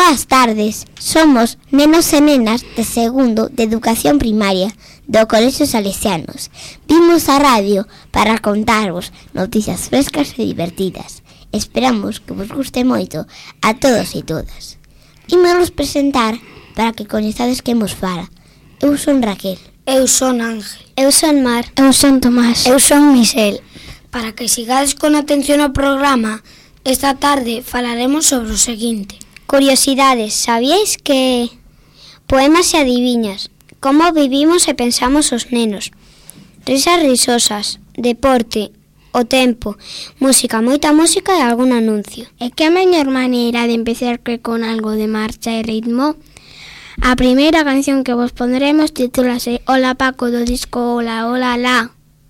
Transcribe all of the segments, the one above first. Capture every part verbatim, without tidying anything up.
Boas tardes, somos nenos e nenas de segundo de Educación Primaria do Colexio Salesianos. Vimos a radio para contarvos noticias frescas e divertidas. Esperamos que vos guste moito a todos e todas. Ímonos presentar para que coñezades quen vos fala. Eu son Raquel. Eu son Ángel. Eu son Mar. Eu son Tomás. Eu son Michel. Para que sigades con atención ao programa, esta tarde falaremos sobre o seguinte. Curiosidades, sabíais que... Poemas e adiviñas, como vivimos e pensamos os nenos. Risas risosas, deporte, o tempo, música, moita música e algún anuncio. E que a mellor maneira de empezar que con algo de marcha e ritmo? A primeira canción que vos pondremos titúlase Hola Paco do disco Hola, Hola, La.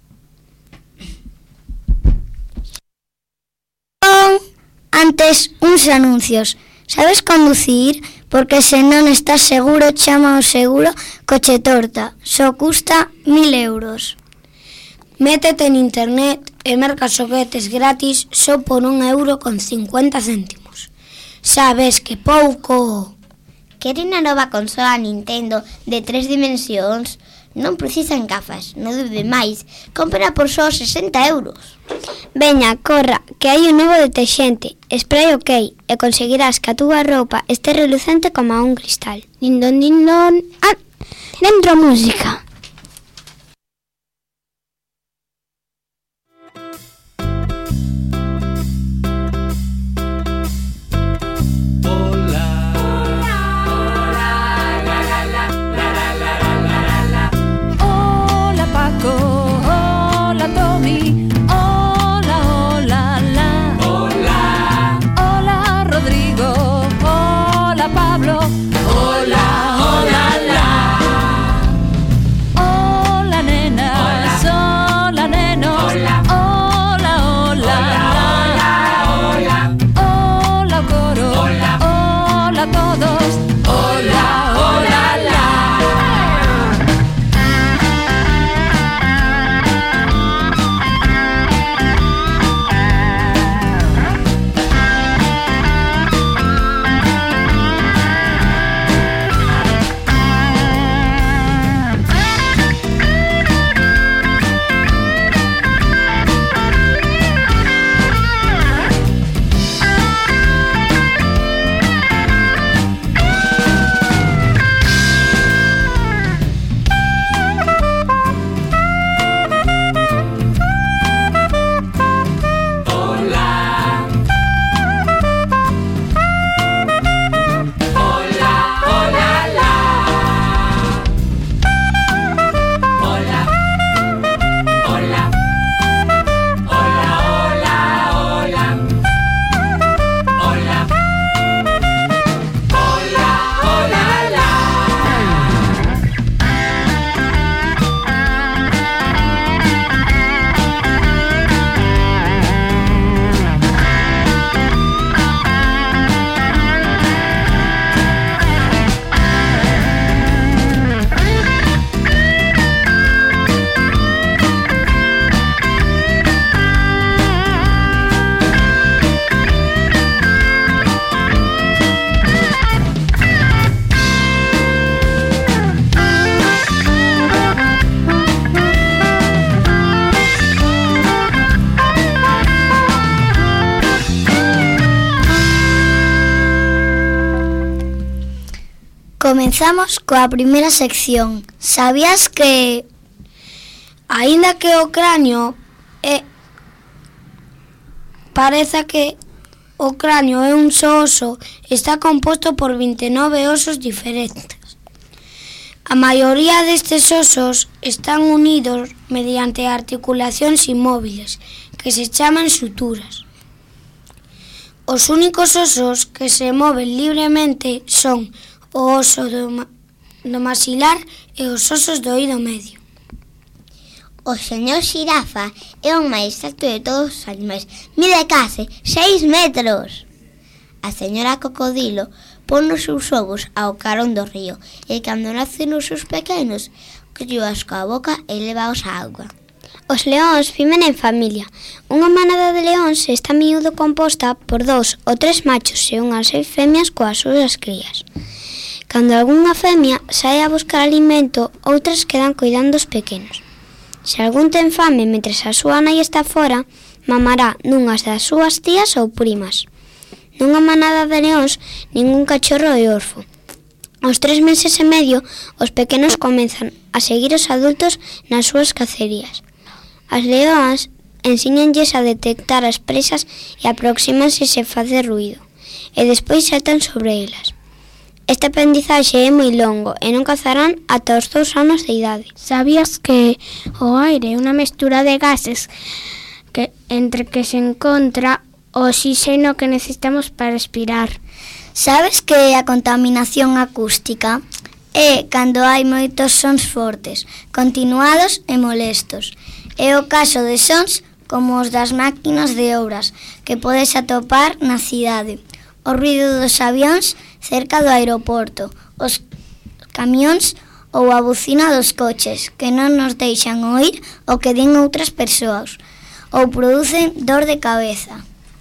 Antes, uns anuncios. Sabes conducir? Porque se non estás seguro, chama ao seguro Coche Torta. Só custa mil euros. Métete en internet e merca xoguetes gratis só por un euro con cincuenta céntimos. Sabes que pouco. Queren a nova consola Nintendo de tres dimensións? Non precisan gafas, non debe máis. Compra por só sesenta euros. Veña, corra, que hai un novo deterxente, spray ok, e conseguirás que a túa roupa este relucente como un cristal. Dindon, dindon... Ah, dentro música. Comenzamos coa primeira sección. Sabías que, aínda que o cráneo é, pareza que o cráneo é un só oso, está composto por vinte e nove osos diferentes. A maioría destes osos están unidos mediante articulacións inmóviles, que se chaman suturas. Os únicos osos que se moven libremente son o oso do, ma- do maxilar e os osos do oído medio. O señor xirafa é o máis alto de todos os animais. Mide case seis metros. A señora cocodilo pon os seus ovos ao carón do río e cando nacen os seus pequenos, colleos coa boca e levaos á auga. Os leóns viven en familia. Unha manada de leóns está a miúdo composta por dous ou tres machos e unhas seis femias coas súas crías. Cando algunha femia sae a buscar alimento, outras quedan cuidando os pequenos. Se algún ten fame mentres a súa nai está fora, mamará nunhas das súas tías ou primas. Nunha manada de leóns, ningún cachorro é orfo. Aos tres meses e medio, os pequenos comenzan a seguir os adultos nas súas cacerías. As leoas ensínanlles a detectar as presas e aproxímanse se facer ruído, e despois saltan sobre elas. Este aprendizaxe é moi longo e non cazarán ata os dous anos de idade. Sabías que o aire é unha mestura de gases que, entre que se encontra o oxígeno que necesitamos para respirar? Sabes que a contaminación acústica é cando hai moitos sons fortes, continuados e molestos. É o caso de sons como os das máquinas de obras que podes atopar na cidade, o ruido dos avións cerca do aeroporto, os camións ou a bucina dos coches que non nos deixan oír o que din outras persoas ou producen dor de cabeza.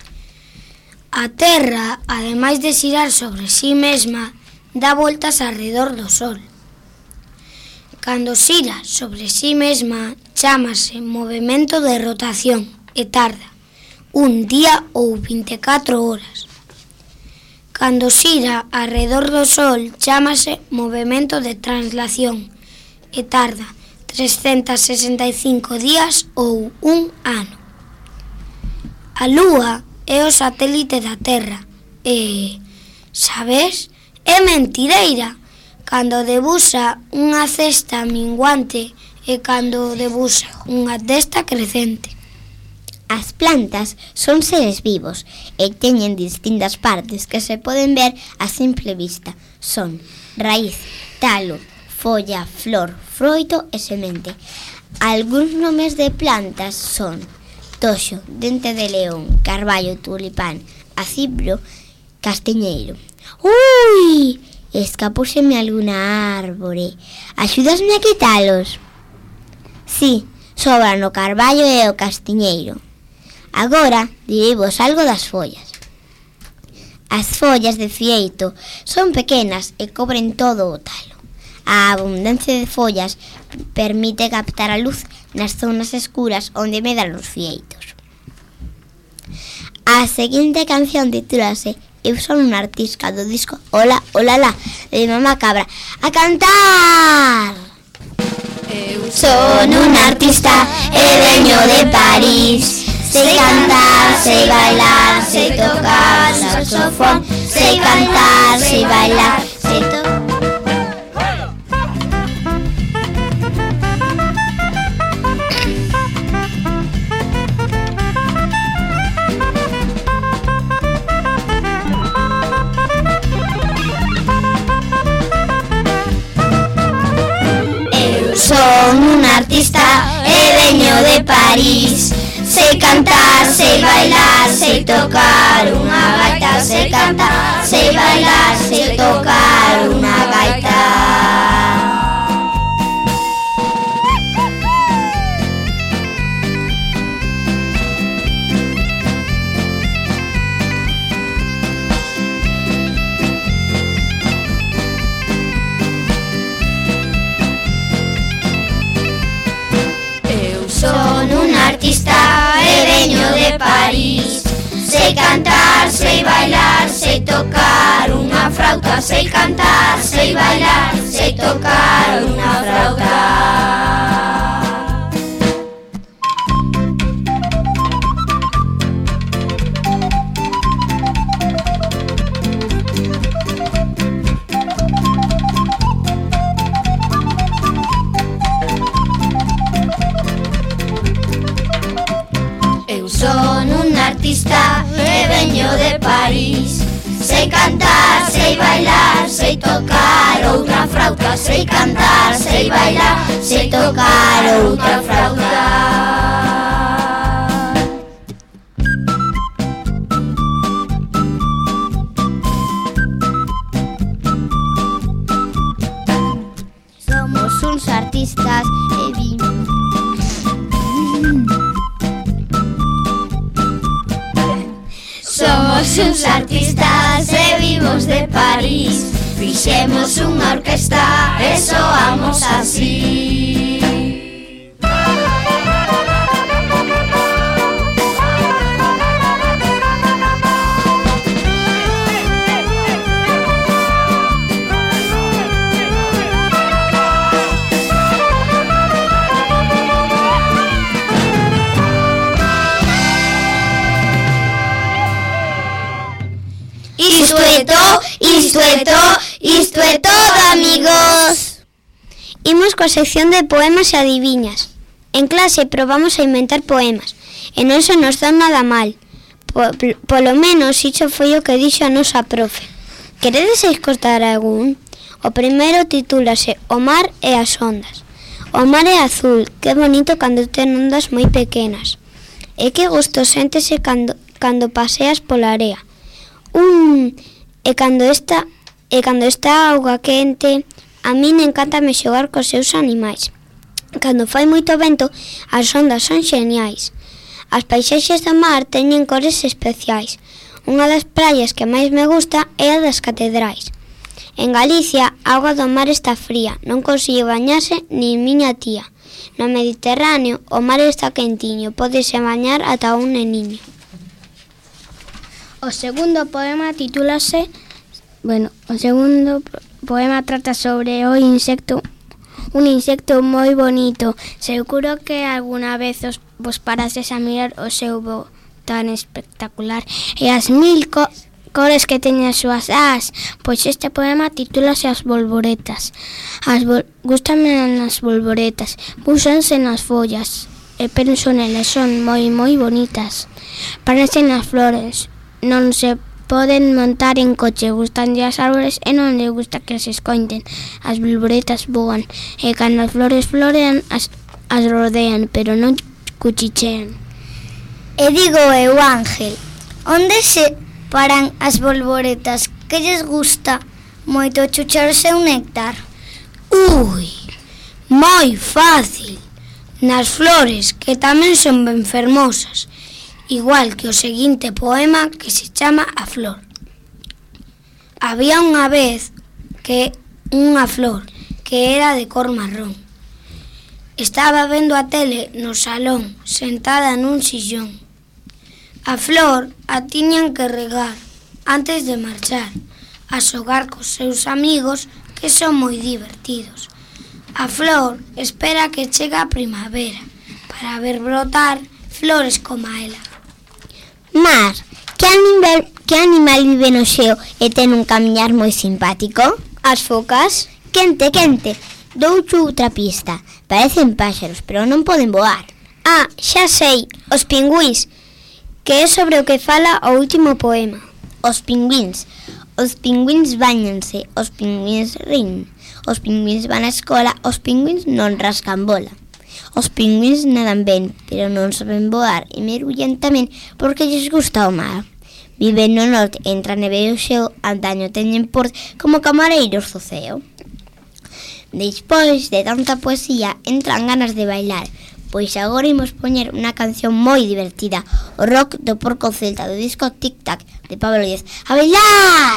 A Terra, ademais de xirar sobre si mesma, dá voltas arredor do Sol. Cando xira sobre si mesma, chámase movemento de rotación e tarda un día ou vinte e catro horas. Cando xira arredor do Sol, chámase movemento de translación e tarda trescentos e sesenta e cinco días ou un ano. A Lúa é o satélite da Terra e, sabes, é mentireira. Cando debuxa unha cesta minguante e cando debuxa unha desta crecente. As plantas son seres vivos e teñen distintas partes que se poden ver a simple vista. Son raíz, talo, folla, flor, froito e semente. Algúns nomes de plantas son toxo, dente de león, carballo, tulipán, acibro, castiñeiro. Ui! Escapúseme alguna árbore. Axúdasme a quitalos? Si, sobran o carballo e o castiñeiro. Agora direivos algo das follas. As follas de fieito son pequenas e cobren todo o talo. A abundancia de follas permite captar a luz nas zonas escuras onde medran os fieitos. A seguinte canción titúlase Eu son un artista do disco Ola, ola, la, de Mamá Cabra. ¡A cantar! Eu son un artista e veño de París. Sei cantar, sei bailar, sei tocar saxofón. Sei cantar, sei bailar, sei tocar. Son un artista e veño de París. Sei cantar, sei bailar, sei tocar unha gaita. Sei cantar, sei bailar, sei tocar unha gaita. Son un artista e veño de París. Sei cantar, sei bailar, sei tocar unha frauta. Sei cantar, sei bailar, sei tocar unha frauta. Son un artista e veño de París. Sei cantar, sei bailar, sei tocar outra frauta. Sei cantar, sei bailar, sei tocar outra frauta. Somos uns artistas e vimos Somos uns artistas e vimos de París. Fixemos unha orquesta e soamos así. Isto é todo, isto é todo, isto é todo, amigos. Imos coa sección de poemas e adiviñas. En clase probamos a inventar poemas e non se nos dá nada mal. Po, polo menos iso foi o que dixo a nosa profe. Queredes escoitar algún? O primeiro titúlase O mar e as ondas. O mar é azul, que bonito cando ten ondas moi pequenas. E que gusto séntese cando, cando paseas pola area. Un, e cando está e cando está a auga quente, a min encántame xogar cos seus animais. Cando fai moito vento, as ondas son xeniais. As paisaxes do mar teñen cores especiais. Unha das praias que máis me gusta é a das catedrais. En Galicia, a auga do mar está fría, non consigue bañarse nin miña tía. No Mediterráneo, o mar está quentiño, pódese bañar ata un neniño. O segundo poema titúlase, bueno, o segundo poema trata sobre o insecto, un insecto moi bonito. Seguro que alguna vez os, vos parases a mirar o seu voo tan espectacular e as mil co cores que teñen as súas as. Pois este poema titúlase As bolboretas. As bol Gústame as bolboretas, púxanse nas follas e penso nelas, son moi moi bonitas. Parecen as flores, non se poden montar en coche, gustanlle as árbores e non le gusta que se escoiten. As bolboretas voan e cando as flores florean as, as rodean, pero non cuchichean. E digo eu, Ángel, onde se paran as bolboretas que lles gusta moito chuchar o seu néctar? Ui, moi fácil. Nas flores, que tamén son ben fermosas. Igual que o seguinte poema que se chama A flor. Había unha vez que unha flor que era de cor marrón. Estaba vendo a tele no salón, sentada nun sillón. A flor a tiñan que regar antes de marchar, a xogar cos seus amigos que son moi divertidos. A flor espera que chegue a primavera para ver brotar flores como ela. Mar, que animal, que animal vive no xeo e ten un camiñar moi simpático? As focas. Quente, quente. Douche outra pista. Parecen páxaros, pero non poden voar. Ah, xa sei, os pingüíns, que é sobre o que fala o último poema. Os pingüíns. Os pingüíns báñanse, os pingüíns rin. Os pingüíns van á escola, os pingüíns non rascan bola. Os pingüíns nadan ben, pero non saben voar e mergullan tamén porque lles gusta o mar. Viven no norte, entra neve e o xeo, antaño teñen porte como camareiros do ceo. Despois de tanta poesía, entran ganas de bailar, pois agora imos poñer unha canción moi divertida, o rock do porco celta do disco Tic Tac de Pablo Díaz. ¡A bailar!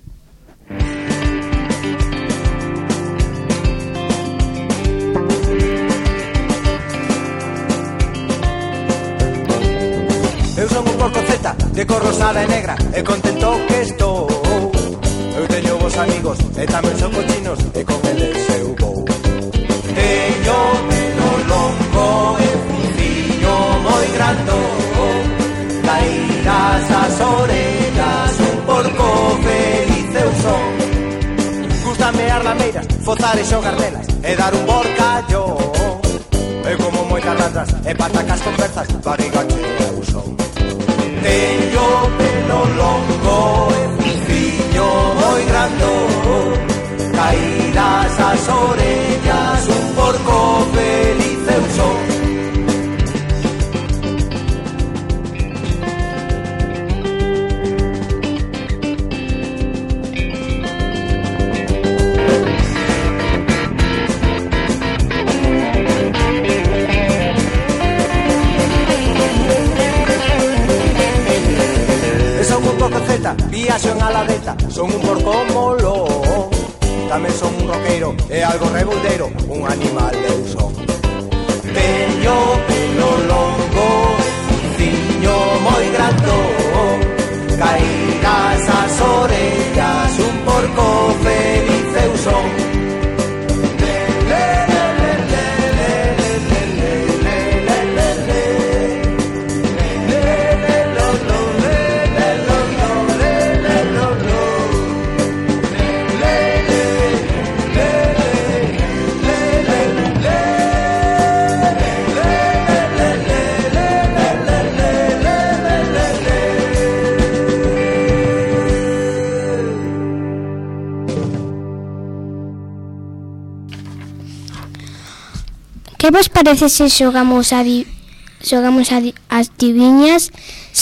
Eu son un porco celta de cor rosada e negra e contento que estou. Eu teño vos amigos e tamén son cochinos e con eles eu vou. Teño pelo longo e focinho moi grande, caídas as orellas, un porco feliz eu son. Gústame as lameiras, fozar e xogar nelas e dar un borcallo. E como moitas randras e patacas con berzas, barriga que eu son. Teño pelo longo e focinho moi grande, caídas as orellas, un porco feliz eu son. vida, viaxo en aladeta, son un porco molón. Tamén son un roqueiro e algo rebuldeiro, un animal eu son. Teño pelo longo, un ciño moi grandón, caídas as orellas, un porco feliz eu son. Que vos parece se xogamos a di... xogamos a di... as diviñas?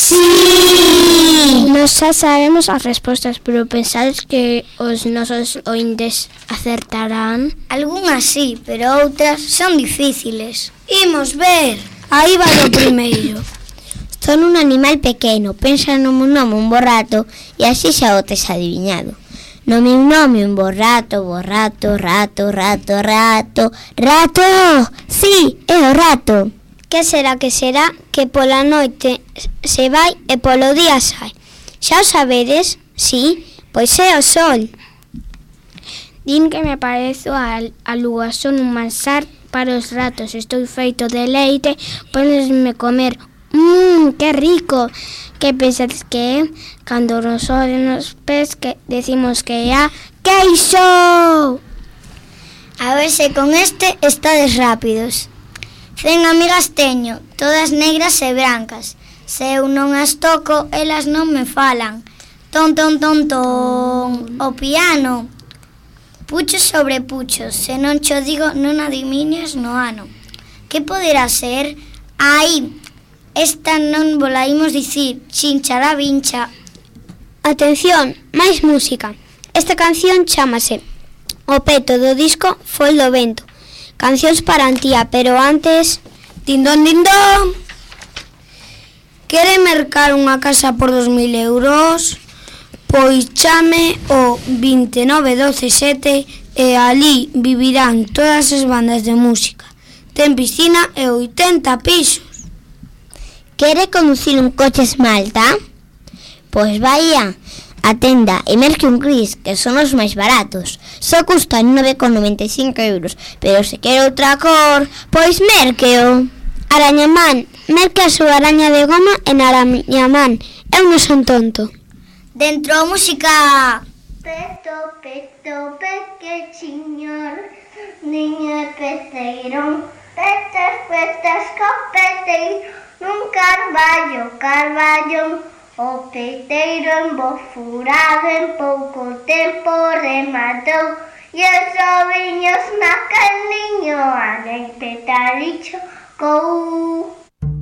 Sí! Nos xa sabemos as respostas, pero pensades que os nosos ointes acertarán? Algúnas sí, pero outras son difíciles. Imos ver. Aí vai o primeiro. Son un animal pequeno, pensa no meu nome un bo rato e así xa o tes adiviñado. No meu nome un bo rato, bo rato, rato, rato, rato, rato! Sí, é o rato. Que será que será que pola noite se vai e polo día sai? Xa o sabedes? Sí, pois é o sol. Din que me parezo a, a lúa, son un manxar para os ratos. Estou feito de leite, ponesme comer. Mmm, que rico! Que pensades que é? Cando nos oden os pés que decimos que é a queixo! A ver se con este estades rápidos. Cen amigas teño, todas negras e brancas. Se eu non as toco, elas non me falan. Ton, ton, ton, ton, o piano. Puchos sobre puchos, se non cho digo non adimiñas no ano. Que poderá ser? Aí, esta non vola imos dicir, chinchara vincha. Atención, máis música. Esta canción chámase O peto do disco Foi do vento. Cancións para Antía, pero antes... Dindón, dindón. Quere mercar unha casa por dos mil euros? Pois chame o vinte nove doce sete e ali vivirán todas as bandas de música. Ten piscina e oitenta pisos. Quere conducir un coche esmalta? Pois vai a tenda e merque un gris, que son os máis baratos. Só custan nove con noventa e cinco euros, pero se quere outra cor, pois merqueo. Arañamán, merque a súa araña de goma en Arañamán. Eu non son tonto. Dentro a música. Peto, peto, pequechiño, niño peceiro, petas, petas, copeteiro, nun carballo, carballo, o peteiro embofurado en pouco tempo rematou, e os oviños naquel niño a nai petalicho cou.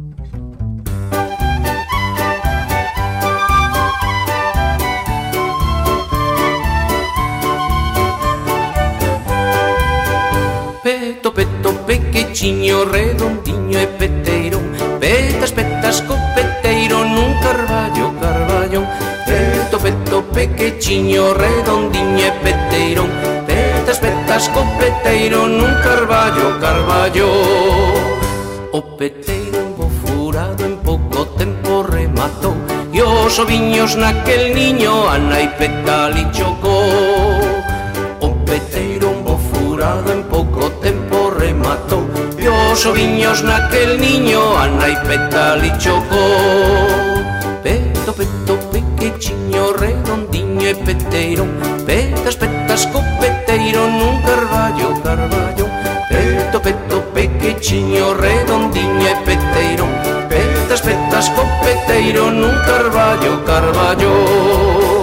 Peto, peto, pequechiño, redondiño e peteiro, petas, petas, copeteiro, nun carballo, carballo. Peto, peto, pequechiño, redondiño e peteiro, petas, petas, copeteiro, nun carballo, carballo. O peteiro embofurado en pouco tempo rematou, e os oviños naquel niño a nai petali chocou. O peteiro embofurado en pouco tempo rematou, e os oviños naquel niño a nai petali chocou. Peto, peto, pequechiño, redondiño e peteiro, petas, petas, copeteiro, nun carballo, carballo. Peto, peto, pequechiño, redondiño e peteiro, petas, petas, copeteiro, nun carballo, carballo.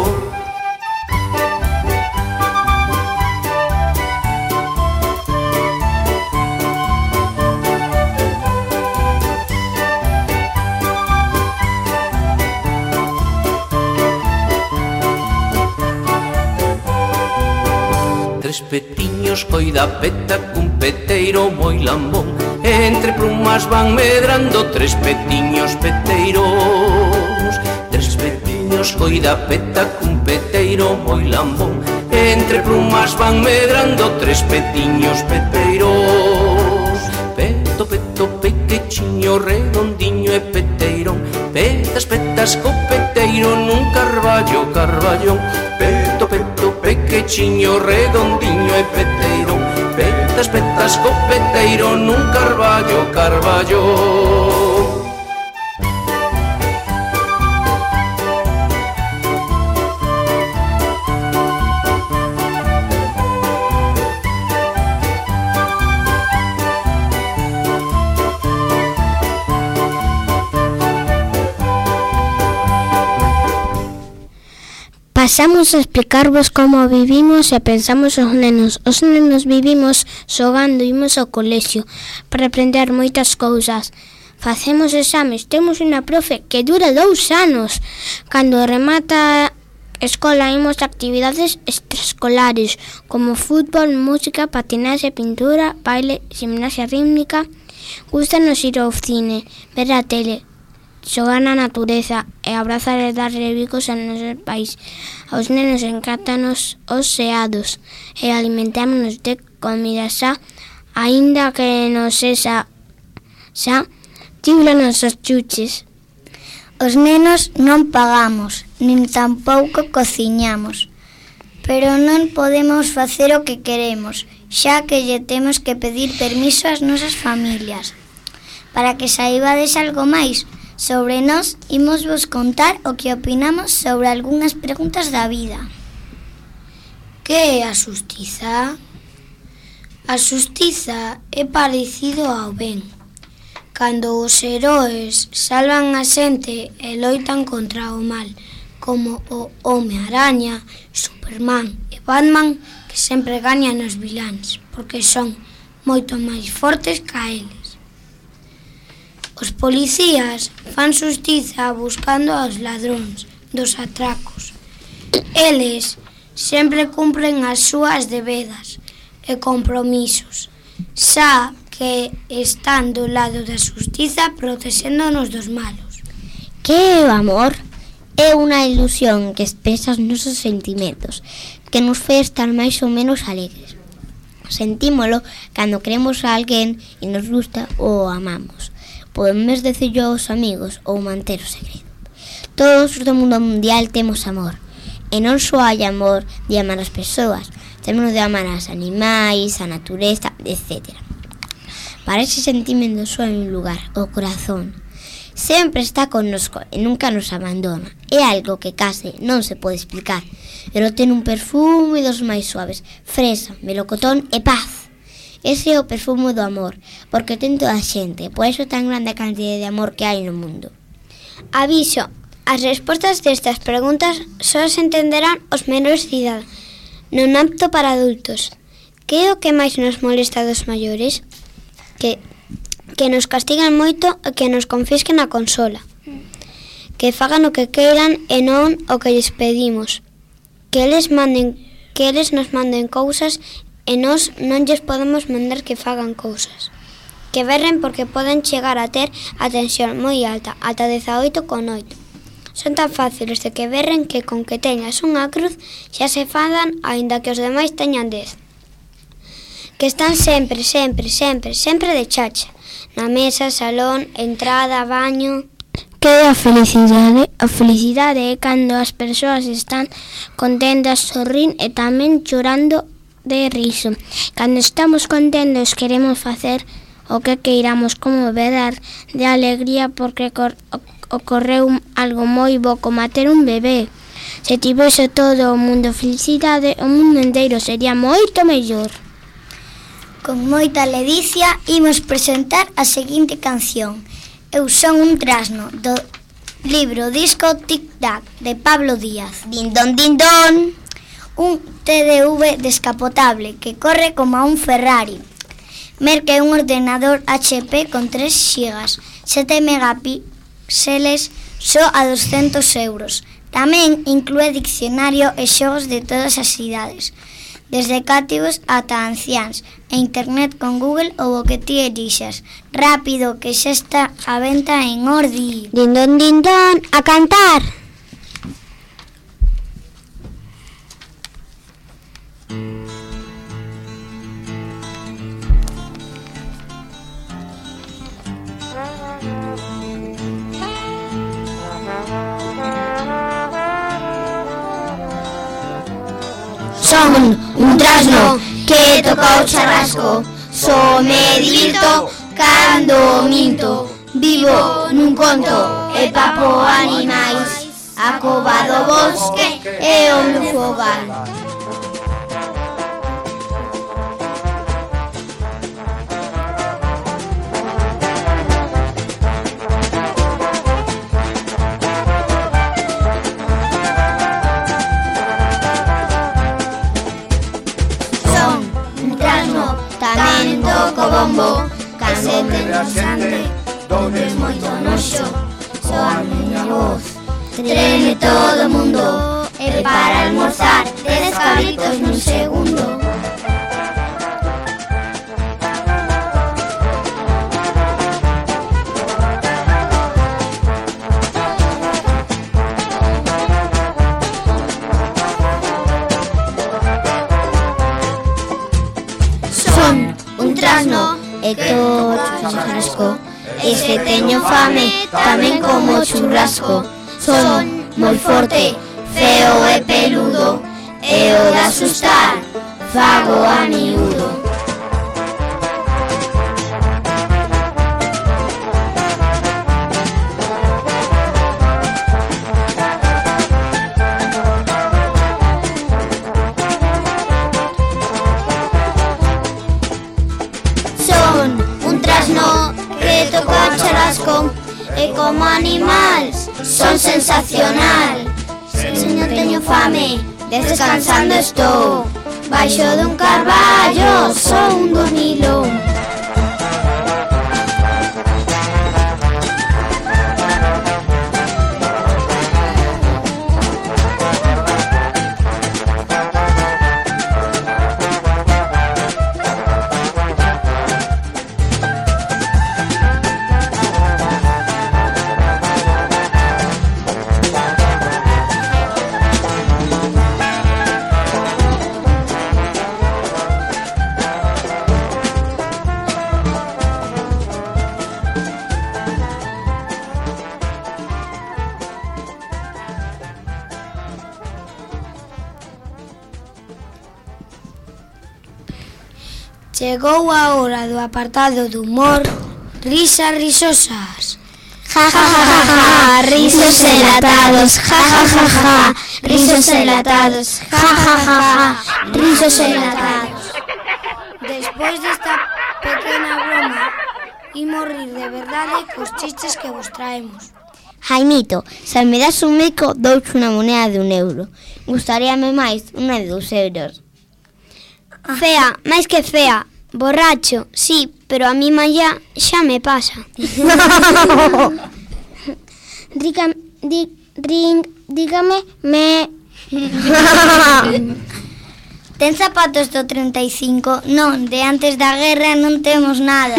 Tres petiños coida peta cun peteiro moi lambón, entre plumas van medrando tres petiños peteiros. Tres petiños patiños coida peta cun peteiro moi lambón. Entre plumas van medrando tres petiños peteiros. Peto, peto, pequechiño, redondiño e peteirón. Petas, petas, co peteiro nun carballo, carballón. Peto, peto, pequechiño, redondiño e peteirón. Petas, petas, co peteiro nun carballo, carballón. Pasamos a explicarvos como vivimos e pensamos os nenos. Os nenos vivimos xogando, imos ao colexio para aprender moitas cousas. Facemos exames, temos unha profe que dura dous anos. Cando remata a escola imos a actividades extraescolares como fútbol, música, patinaxe, pintura, baile, gimnasia rítmica. Gústanos ir ao cine, ver a tele, xogar na natureza e abrazar e darle bicos ao noso país. Aos nenos encántanos os xeados e alimentámonos de comida xa, aínda que non sexa xa, tíblanos os chuches. Os nenos non pagamos, nin tampouco cociñamos, pero non podemos facer o que queremos, xa que lle temos que pedir permiso ás nosas familias. Para que saibades algo máis sobre nós, imos vos contar o que opinamos sobre algunhas preguntas da vida. Que é a xustiza? A xustiza é parecido ao ben. Cando os heróes salvan a xente e loitan contra o mal, como o Home-Araña, Superman e Batman, que sempre gañan os viláns, porque son moito máis fortes ca eles. Os policías fan xustiza buscando aos ladróns dos atracos. Eles sempre cumpren as súas debedas e compromisos, xa que están do lado da xustiza protexéndonos dos malos. Que é o amor? É unha ilusión que expresa os nosos sentimentos, que nos fai estar máis ou menos alegres. Sentímolo cando queremos a alguén e nos gusta ou o amamos. Podemos decirlo aos amigos ou manter o segredo. Todos do mundo mundial temos amor. E non só hai amor de amar as persoas, temos de amar as animais, a natureza, etcétera. Para ese sentimento só hai un lugar, o corazón. Sempre está connosco e nunca nos abandona. É algo que case non se pode explicar, pero ten un perfume dos máis suaves, fresa, melocotón e paz. Ese é o perfume do amor, porque ten toda a xente, por iso tan grande a cantidade de amor que hai no mundo. Aviso, as respostas destas preguntas só se entenderán os menores de idade, non apto para adultos. Que é o que máis nos molesta dos maiores? Que, que nos castigan moito e que nos confisquen a consola. Que fagan o que queiran e non o que lles pedimos. Que eles manden, que eles nos manden cousas e nós non lles podemos mandar que fagan cousas. Que berren porque poden chegar a ter a tensión moi alta, ata dezaoito con oito. Son tan fáciles de que berren que con que teñas unha cruz xa se fadan, aínda que os demais teñan dez. Que están sempre, sempre, sempre, sempre de chacha. Na mesa, salón, entrada, baño. Que é a felicidade? A felicidade é cando as persoas están contentas, sorrín e tamén chorando de riso. Cando estamos contentos queremos facer o que queiramos, como berrar de alegría porque ocorreu algo moi bo, como a ter un bebé. Se tivese todo o mundo felicidade, o mundo inteiro sería moito mellor. Con moita ledicia imos presentar a seguinte canción. Eu son un trasno, do libro disco Tic Tac, de Pablo Díaz. Din don, din don. Un T D V descapotable que corre como a un Ferrari. Merque un ordenador H P con tres xigas, sete megapíxeles, só a doscentos euros. Tamén inclúe diccionario e xogos de todas as idades, desde cativos ata anciáns, e internet con Google ou o que ti elixas. Rápido, que xa está a venta en Ordi. Din don, din don, a cantar. Son un trasno que toca o charrasco. Só me divirto cando minto. Vivo nun conto e papo animais. A cova do bosque é o meu fogar. Son un trasno, tamén toco bombo. Cando teño xante, doules moito noxo. Só a miña voz treme todo o mundo. E para almorzar, dez cabritos nun segundo. Son un trasno e todo churrasco. E se teño fame, tamén como churrasco. Son moi forte, feo e peludo, e o de asustar, fago a miúdo. Son un trasno que toca o charrasco. E como animais son sensacional. Se non teño fame, descansando estou. Baixo dun carballo, son un dormilón. Chegou a hora do apartado do humor. Risas risosas. Ja, ja, ja, ja, ja, risos enlatados. Ja, ja, ja, ja, risos enlatados. Ja, ja, ja, ja, risos enlatados. Despois desta pequena broma, imos rir de verdade cos chistes que vos traemos. Jaimito, se me das un meco, douche unha moneda de un euro. Gustaríame máis unha de dous euros. Fea, máis que fea. Borracho, sí, pero a mí malla xa me pasa. Dígame, di, ring, dígame, me... Ten zapatos do treinta e cinco? Non, de antes da guerra non temos nada.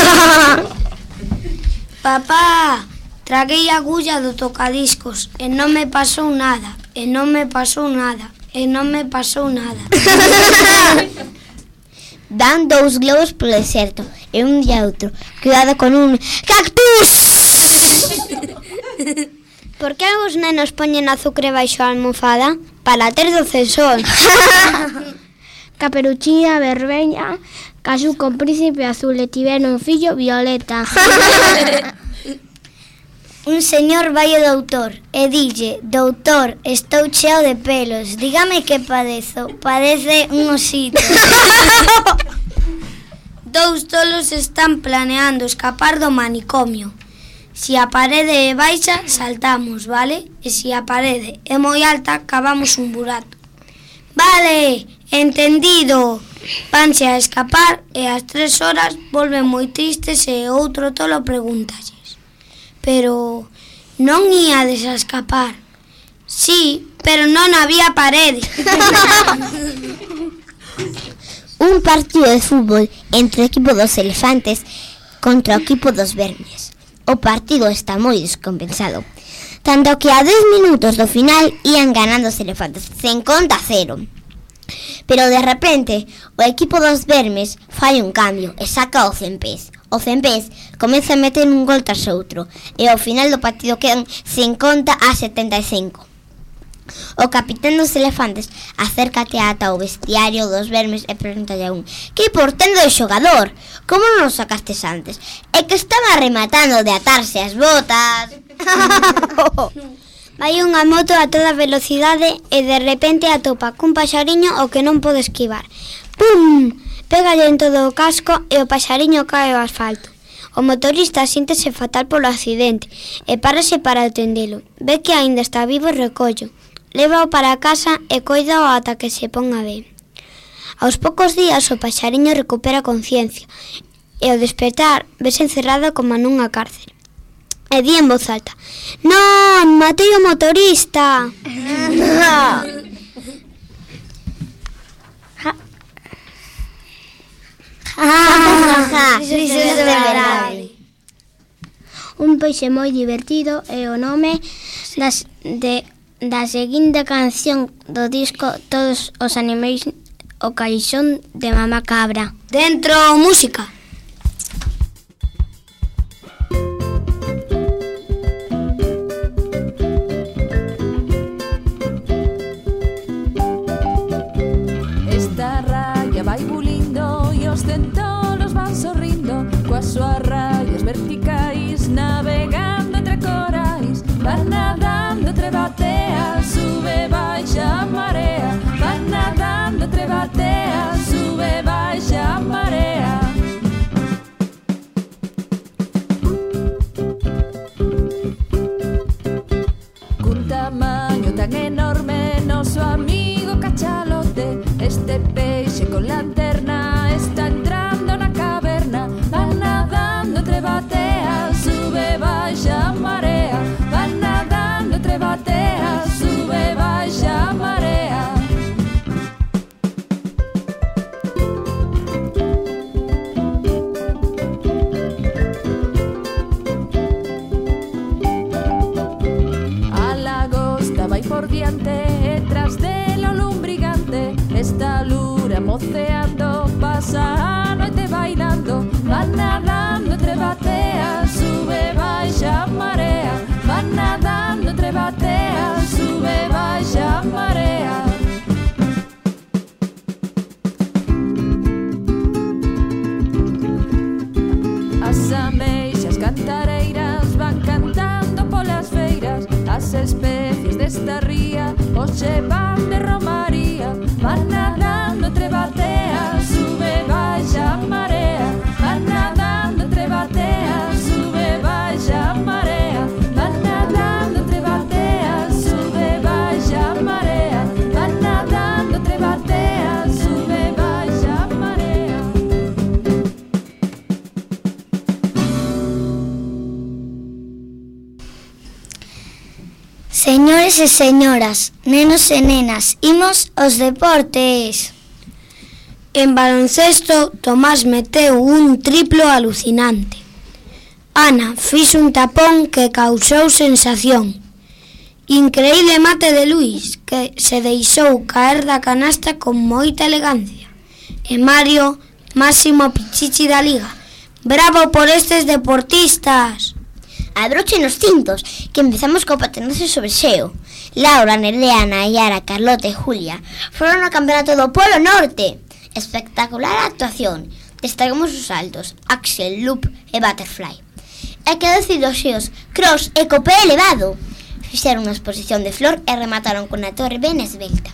Papá, traguei a agulla do tocadiscos e non me pasou nada, e non me pasou nada, e non me pasou nada. Dan dous globos polo deserto e un día outro. Cuidado con un cactus! Por que os nenos poñen azucre baixo a almofada? Para ter doce sol. Caperuchinha verbeña casou con príncipe azul e tiveron un fillo violeta. Un señor vai ao doutor e dille: doutor, estou cheo de pelos, dígame que padezo. Padece un osito. Dous tolos están planeando escapar do manicomio. Si a parede é baixa, saltamos, vale? E si a parede é moi alta, cavamos un burato. Vale, entendido. Vanse a escapar e ás tres horas volven moi tristes e outro tolo pregúntalles: pero non íades a escapar? Sí, pero non había parede. Un partido de fútbol entre o equipo dos elefantes contra o equipo dos vermes. O partido está moi descompensado, tanto que a dez minutos do final ían ganando os elefantes, sen conta cero. Pero de repente, o equipo dos vermes fai un cambio e saca o cempés. O cempés comeza a meter un gol tras outro e ao final do partido quedan sen conta a setenta e cinco. O capitán dos elefantes acércate ata o bestiario dos vermes e pregúntalle a un: que portendo de xogador? Como non o sacastes antes? É que estaba rematando de atarse as botas. Vai unha moto a toda velocidade e de repente atopa cun paxariño o que non pode esquivar. Pum! Pégalle en todo o casco e o paxariño cae ao asfalto. O motorista síntese fatal polo accidente e párase para atendelo. Ve que aínda está vivo e recollo. Lévao para casa e coidao ata que se ponga ben. Aos poucos días o paxariño recupera conciencia e ao despertar vese encerrado como nunha cárcel. E di en voz alta: non, matei o motorista. Un peixe moi divertido é o nome das, de, da seguinte canción do disco Todos os animais o caixón de Mamá Cabra. Dentro música. Esta raya vai bulindo e os centolos van sorrindo coas súas rayas verticais, navegando entre corais, van nadando entre bateas, sube baixa a marea, van nadando entre bateas, sube baixa a marea. Cun tamaño tan enorme, noso amigo cachalote, este peixe con lanterna está entrando na caverna, van nadando entre bateas, sube baixa a marea, van nadando entre bateas, sube baixa a marea. A lagosta vai por diante e tras dela o lumbrigante, esta lura moceando pasa a noite bailando, van nadando entre bateas, sube baixa a marea, van nadando entre bateas, sube baixa a marea. As ameixas cantareiras van cantando polas feiras, as especies desta ría hoxe van de romaría, van nadando entre bateas, sube baixa a marea, van nadando entre bateas, sube baixa a marea, van nadando entre bateas, sube baixa a marea, van nadando entre bateas, sube baixa a marea. Señores e señoras, nenos e nenas, imos aos deportes. En baloncesto, Tomás meteu un triplo alucinante. Ana fixo un tapón que causou sensación. Increíble mate de Luís, que se deixou caer da canasta con moita elegancia. E Mario, máximo pichichi da liga. Bravo por estes deportistas! Abrochen os cintos, que empezamos co patinaxe sobre xeo. Laura, Nerea, Nayara, Carlota e Julia foron ao campeonato do Polo Norte. Espectacular a actuación. Destacamos os saltos, axel, loop e butterfly. E que decir os xeos, cross e copé elevado. Fixeron unha exposición de flor e remataron con a torre ben esbelta.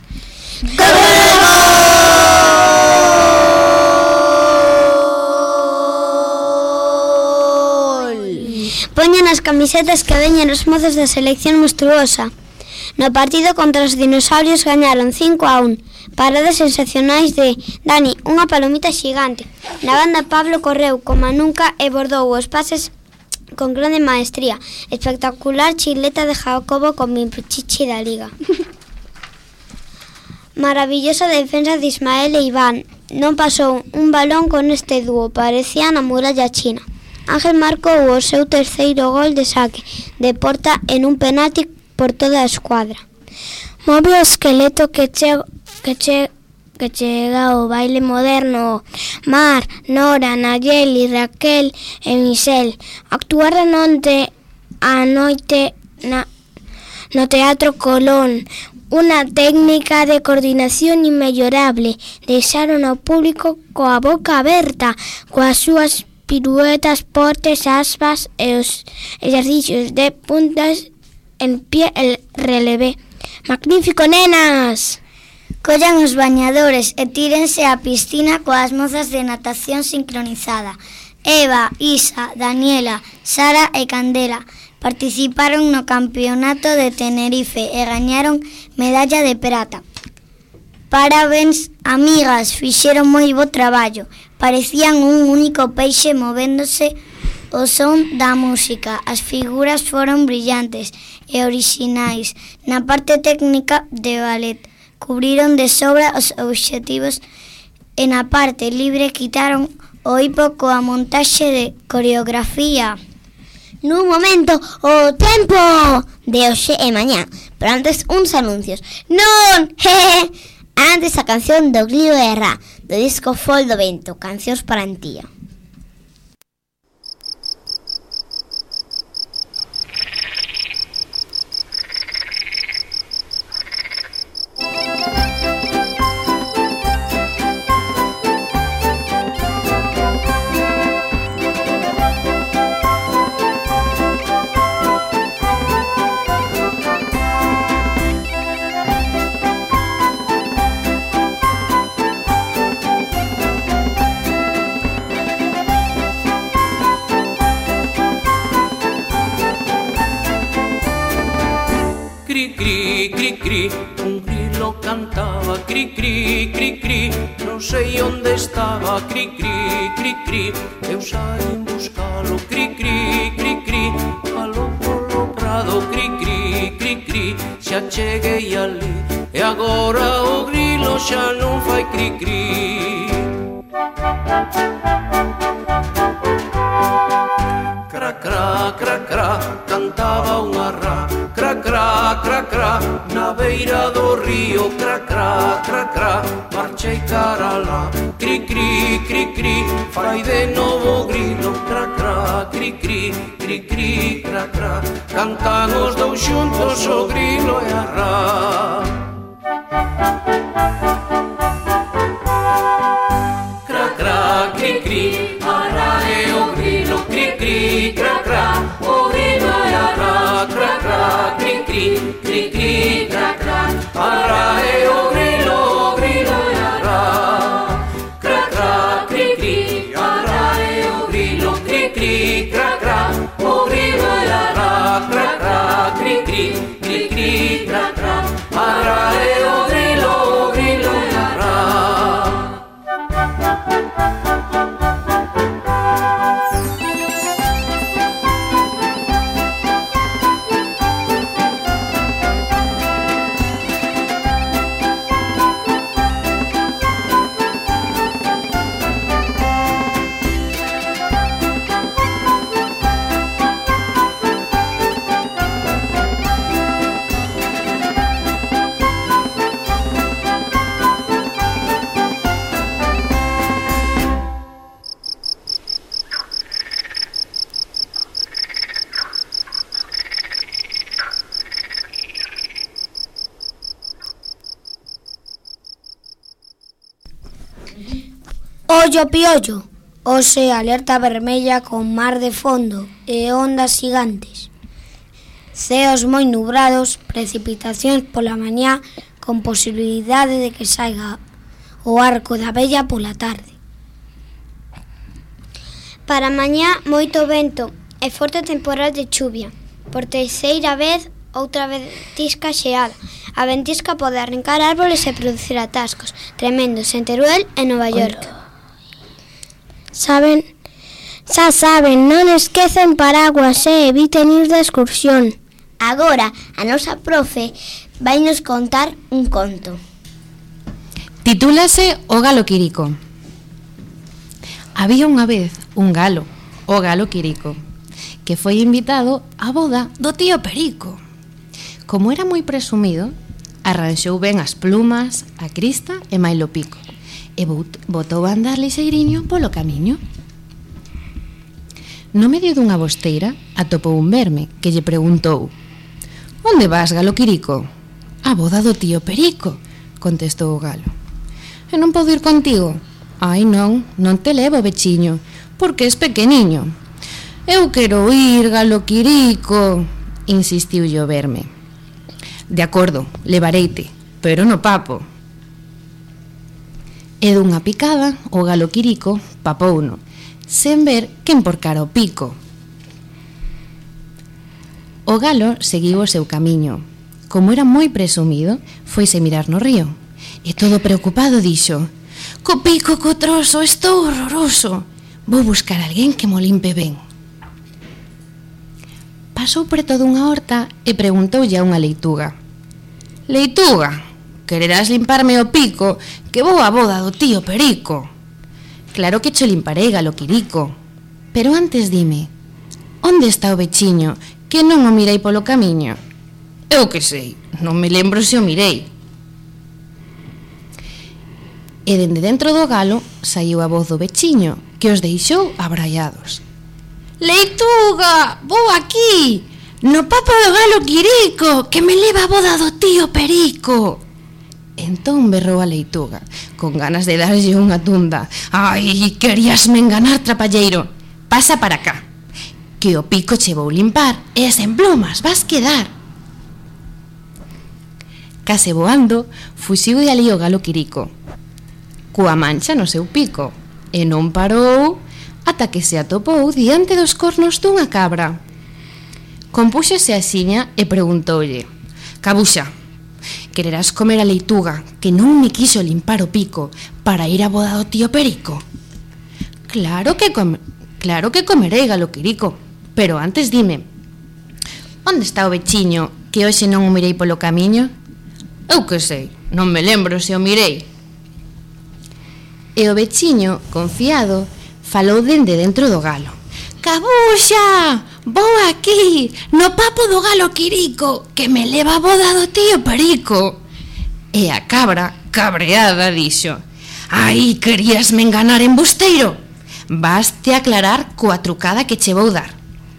Poñen as camisetas que veñen os mozos da selección monstruosa. No partido contra os dinosaurios gañaron cinco a un. Paradas sensacionais de Dani, unha palomita xigante. Na banda Pablo correu como nunca e bordou os pases con grande maestría. Espectacular chileta de Jacobo con mi pichichi da liga. Maravillosa defensa de Ismael e Iván. Non pasou un balón con este dúo, parecía na muralla china. Ángel marcou o seu terceiro gol de saque de porta en un penalti por toda a escuadra. Move o esqueleto que che, que che, que chega ao baile moderno. Mar, Nora, Nayeli, Raquel e Michelle actuaron onte a noite na, no Teatro Colón unha técnica de coordinación inmellorable. Deixaron ao público coa boca aberta, coas súas piruetas, portes, aspas e os exercicios de puntas en pie el relevé. Magnífico, nenas! Collan os bañadores e tírense á piscina coas mozas de natación sincronizada. Eva, Isa, Daniela, Sara e Candela participaron no campeonato de Tenerife e gañaron medalla de prata. Parabéns, amigas, fixeron moi bo traballo. Parecían un único peixe movéndose ao son da música. As figuras foron brillantes e orixinais. Na parte técnica de ballet cubriron de sobra os obxectivos e na parte libre quitaron o hipo coa montaxe de coreografía. Nun momento, o tempo de hoxe e mañá. Pero antes, uns anuncios. Non! Jeje! Antes a canción do Grilo e Ra, do disco Fol do Vento, Cancións para Antía. Un grilo cantaba, cri, cri, cri, cri. Non sei onde estaba, cri, cri, cri, cri. Eu saín buscalo, cri, cri, cri, cri. Falou polo prado, cri, cri, cri, cri. Xa cheguei ali e agora o grilo xa non fai cri, cri. Cra, cra, cra, cra, cantaba unha ra. Cra, cra, cra, cra, na beira do río. Cra, cra, cra, cra, marchei cara lá. Cri, cri, cri, cri, fai de novo grilo. Cra, cra, cri, cri, cri, cri, cra, cra. Cantan os dous xuntos o grilo e a ra. Cra, cra, cri, cri, a ra e o grilo. Cri, cri, cra, cra, o grilo e a ra. Cra, cra, cri, cri, cri, cri, cra, cra, a ra e o grilo, o grilo e a ra. Cra, cra, cri, cri, a ra e o grilo. Cri, cri, cra, cra, o grilo e a ra. Cra, cra, cri, cri, cri, cri, cra, cra, a ra e o grilo, o grilo e a ra. Ollo piollo, hoxe alerta vermella con mar de fondo e ondas gigantes. Ceos moi nubrados, precipitacións pola mañá con posibilidade de que saiga o arco da vella pola tarde. Para mañá moito vento e forte temporal de chuvia. Por terceira vez, outra vez tisca xeada. A ventisca pode arrancar árboles e producir atascos tremendos en Teruel e Nova York. Saben, xa saben, non esquecen paraguas e eviten ir de excursión. Agora, a nosa profe vai nos contar un conto. Titúlase O galo Quirico. Había unha vez un galo, o galo Quirico, que foi invitado á boda do tío Perico. Como era moi presumido, arranxou ben as plumas, a crista e mailo pico, e botou a andar lixeiriño polo camiño. No medio dunha bosteira atopou un verme que lle preguntou: "Onde vas, galo Quirico?" A boda do tío Perico, contestou o galo. E non podo ir contigo? Ai non, non te levo, vechiño, porque és pequeniño. Eu quero ir, galo Quirico, insistiu o verme. De acordo, levareite, pero no papo. E dunha picada, o galo Quirico papouno, sen ver quen porcara o pico. O galo seguiu o seu camiño. Como era moi presumido, foise mirar no río. E todo preocupado dixo: co pico, co trozo, estou horroroso. Vou buscar alguén que mo limpe ben. Pasou preto dunha horta e preguntoulle a unha leituga: Leituga, quererás limparme o pico, que vou á boda do tío Perico? Claro que cho limparei, galo Quirico. Pero antes dime, onde está o vechiño, que non o mirei polo camiño? Eu que sei, non me lembro se o mirei. E dende dentro do galo saiu a voz do vechiño, que os deixou abraiados. Leituga, vou aquí, no papo do galo Quirico, que me leva a boda do tío Perico. Entón berrou a leituga, con ganas de darlle unha tunda. Ai, queríasme enganar, trapalleiro. Pasa para cá, que o pico che vou limpar, e sen plumas vas quedar. Case voando, fuxiu de ali o galo Quirico, coa mancha no seu pico, e non parou ata que se atopou diante dos cornos dunha cabra. Compúxose axiña e preguntoulle: Cabuxa, quererás comer a leituga, que non me quiso limpar o pico para ir á boda do tío Perico? Claro que com claro que comerei, galo Quirico, pero antes dime, onde está o vechiño, que hoxe non o mirei polo camiño? Eu que sei, non me lembro se o mirei. E o vechiño, confiado, falou dende dentro do galo: Cabuxa, vou aquí, no papo do galo Quirico, que me leva a boda do tío Perico. E a cabra, cabreada, dixo: Ai, queríasme enganar, embusteiro. Vaste aclarar coa trucada que che vou dar.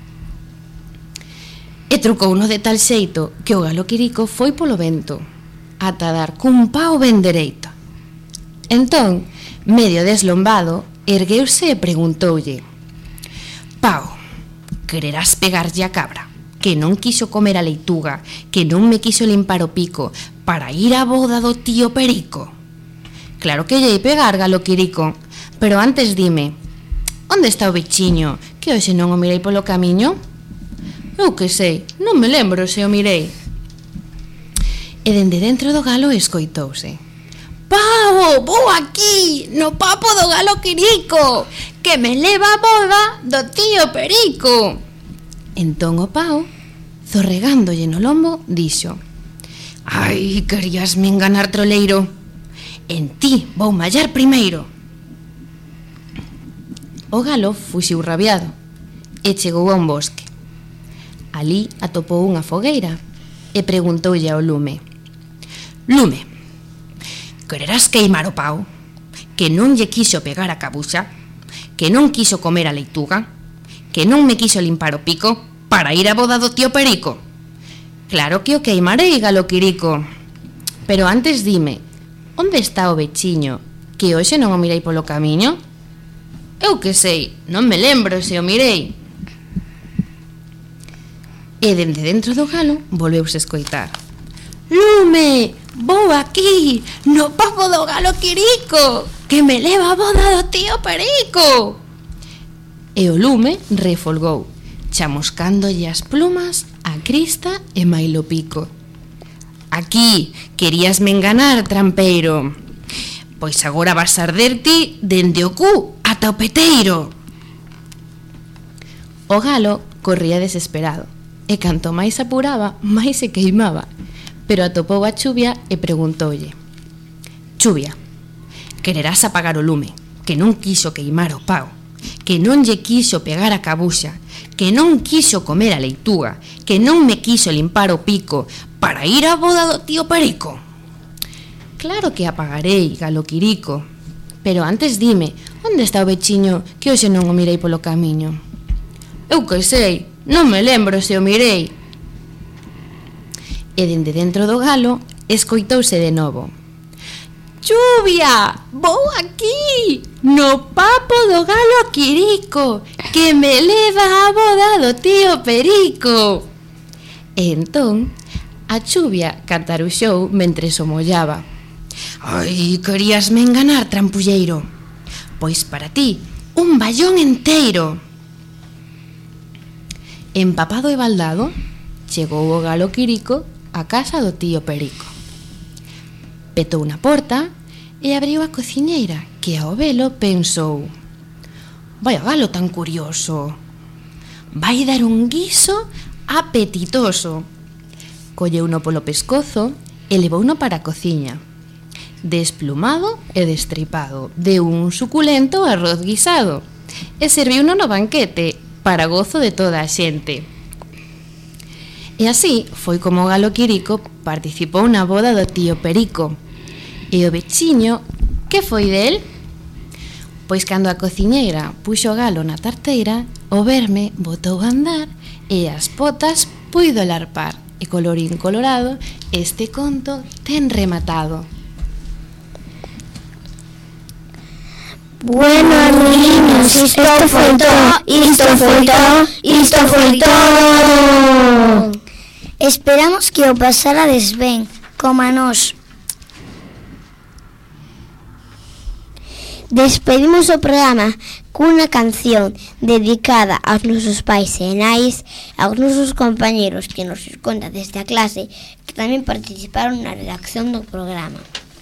E trucouno de tal xeito que o galo Quirico foi polo vento, ata dar cun pau ben dereito. Entón, medio deslombado, ergueuse e preguntoulle: Pau, quererás pegarlle a cabra, que non quiso comer a leituga, que non me quiso limpar o pico, para ir á boda do tío Perico? Claro que lle pegar, galo Quirico, pero antes dime, onde está o vechiño, que hoxe non o mirei polo camiño? Eu que sei, non me lembro se o mirei. E dende dentro do galo escoitouse: Pau, vou aquí, no papo do galo Quirico, que me leva a boda do tío Perico. Entón o Pau, zorregándolle no lombo, dixo: Ai, queríasme enganar, troleiro. En ti vou mallar primeiro. O galo fuxiu rabiado e chegou a un bosque. Alí atopou unha fogueira e preguntoulle ao lume: Lume, quererás queimar o Pau, que non lle quiso pegar a Cabuxa, que non quiso comer a leituga, que non me quiso limpar o pico para ir á boda do tío Perico? Claro que o queimarei, galo Quirico, pero antes dime, onde está o vechiño, que hoxe non o mirei polo camiño? Eu que sei, non me lembro se o mirei. E dende dentro do galo volveuse escoitar: Lume, vou aquí, no papo do galo Quirico, que me leva a boda do tío Perico. E o lume refolgou, chamuscándolle as plumas a crista e mailo pico. Aquí, queríasme enganar, trampeiro. Pois agora vas arder ti dende o cu ata o peteiro. O galo corría desesperado, e canto máis apuraba, máis se queimaba. Pero atopou a Chuvia e preguntoulle: Chuvia, quererás apagar o lume, que non quiso queimar o Pau, que non lle quiso pegar a Cabuxa, que non quiso comer a leituga, que non me quiso limpar o pico para ir á boda do tío Perico? Claro que apagarei, galo Quirico, pero antes dime, onde está o vechiño, que hoxe non o mirei polo camiño? Eu que sei, non me lembro se o mirei. E dende dentro do galo escoitouse de novo: Chuvia, vou aquí, no papo do galo Quirico, que me leva a boda do tío Perico. E entón, a Chuvia cantaruxou mentres o mollaba: Ai, queríasme enganar, trampulleiro. Pois para ti, un ballón enteiro. Empapado e baldado, chegou o galo Quirico a casa do tío Perico. Petou na porta e abriu a cociñeira, que ao velo pensou: Vai a galo tan curioso, vai dar un guiso apetitoso. Colleuno polo pescozo e levouno para a cociña. Desplumado e destripado, deu un suculento arroz guisado e serviuno no banquete para gozo de toda a xente. E así foi como o galo Quirico participou na boda do tío Perico. E o vechiño, que foi del? Pois cando a cociñeira puxo o galo na tarteira, o verme botou a andar e as potas puido larpar. E colorín colorado, este conto ten rematado. Bueno, niños, isto foi todo, isto foi todo, isto foi todo. Esperamos que o pasarades ben, como a nós. Despedimos o programa cunha canción dedicada aos nosos pais e nais, aos nosos compañeros que nos conta desde a clase, que tamén participaron na redacción do programa.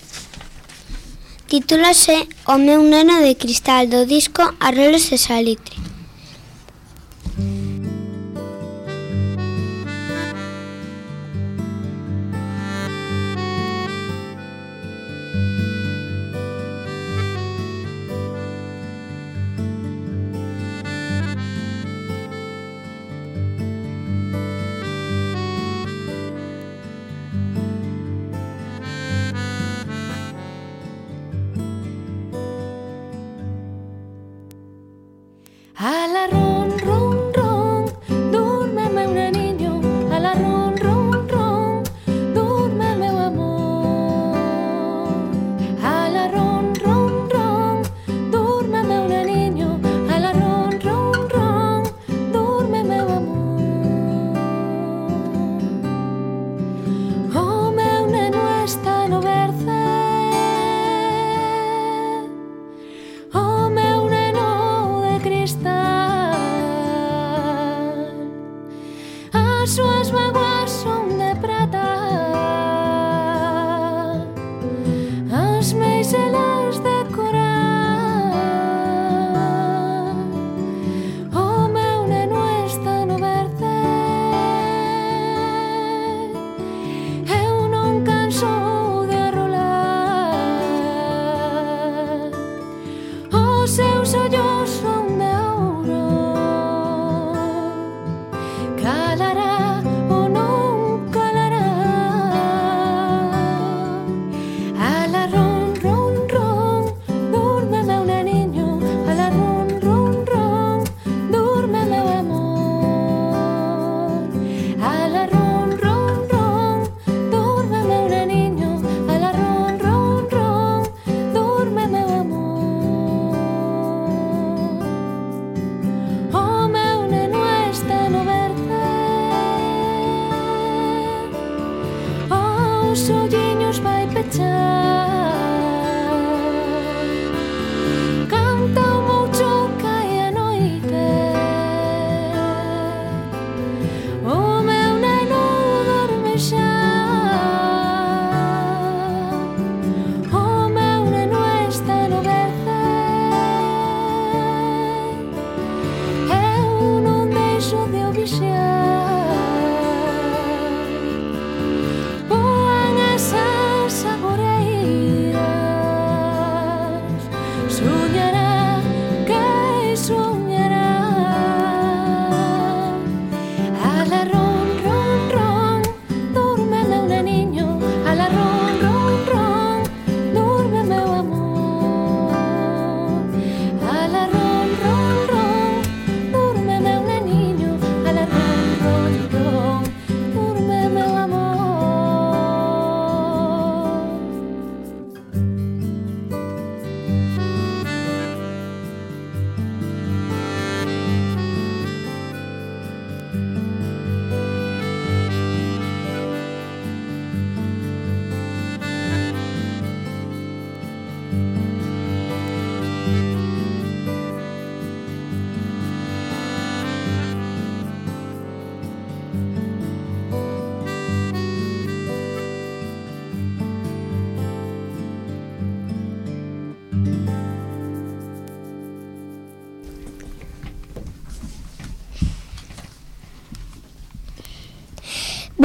Titúlase O meu neno de cristal, do disco Arrelos de Salitre. Ala ron, ron, ron, dúrmeme un niño. Ala ron, ron, ron, durme meu amor. Ala ron, ron, ron, dúrmeme un niño. Ala ron, ron, ron, durme meu amor. O meu neno está no berce. O meu neno de cristal. As súas mágoas son de prata, as meixelas de coral. O meu neno está no verde. Eu non canso de arrolar. Os seus ollos son de ouro. Calará ou non calará. Ala ron, ron, ron, durme meu neniño. Ala ron, ron, ron, durme meu amor. Ala ron, ron, ron, durme meu neniño. Ala ron, ron, ron, durme meu amor. O meu neno está no verde. Os olliños vai pechar. Canta o moucho, cae a noite. O meu neno dorme xa. O meu neno está no verde. Eu non deixo de o vixiar. Voan as asas saboreiras. Soñará que soñará. Ala ron, ron, ron, durme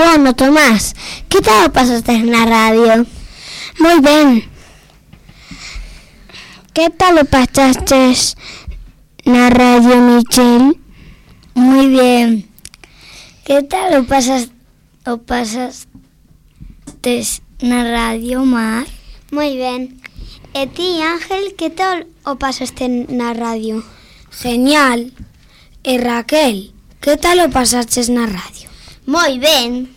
Bueno, Tomás, que tal o pasaste na radio? Moi ben. Que tal o pasastes na radio, Michel? Moi bien. Que tal o pasas o pasastes na radio, Mar? Moi ben. E ti, Ángel, que tal o pasaste na radio? Genial. E Raquel, que tal o pasaches na radio? Moi ben.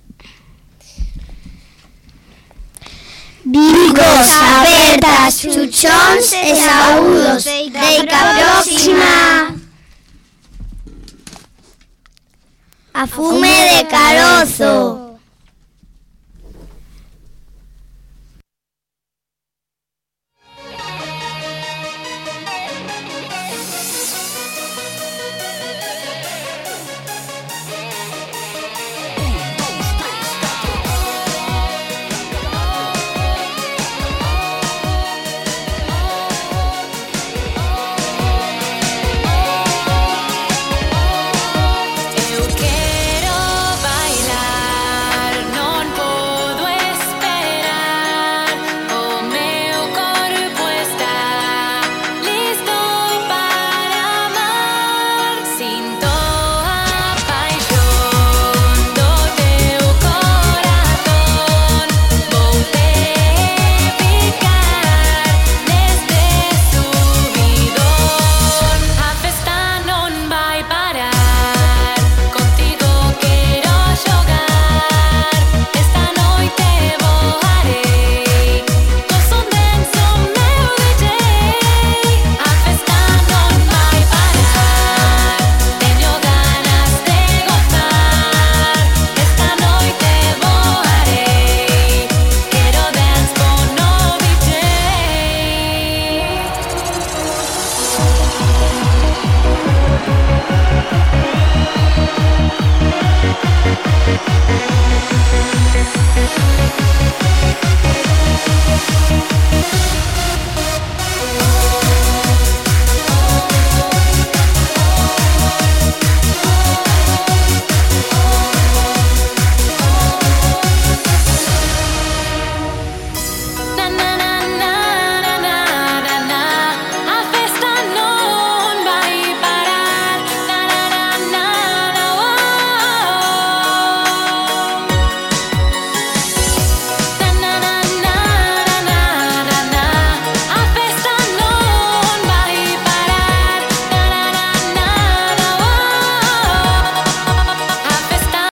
Bicos abertas, chuchóns e saúdos. Deica próxima. A fume de carozo.